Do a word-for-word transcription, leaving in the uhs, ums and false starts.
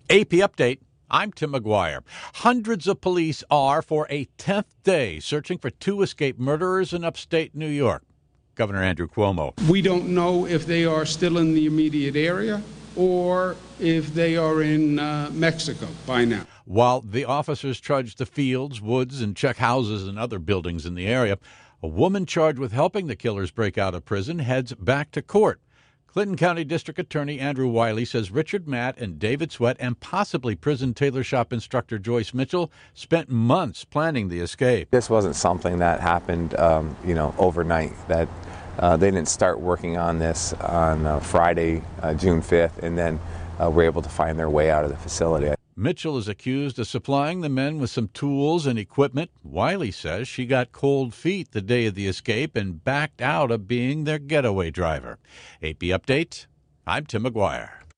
A P Update. I'm Tim McGuire. Hundreds of police are, for a tenth day, searching for two escaped murderers in upstate New York. Governor Andrew Cuomo. We don't know if they are still in the immediate area or if they are in uh, Mexico by now. While the officers trudge the fields, woods, and check houses and other buildings in the area, a woman charged with helping the killers break out of prison heads back to court. Clinton County District Attorney Andrew Wiley says Richard Matt and David Sweat and possibly prison tailor shop instructor Joyce Mitchell spent months planning the escape. This wasn't something that happened, um, you know, overnight. That uh, they didn't start working on this on uh, Friday, uh, June fifth, and then uh, were able to find their way out of the facility. Mitchell is accused of supplying the men with some tools and equipment. Wiley says she got cold feet the day of the escape and backed out of being their getaway driver. A P Update, I'm Tim McGuire.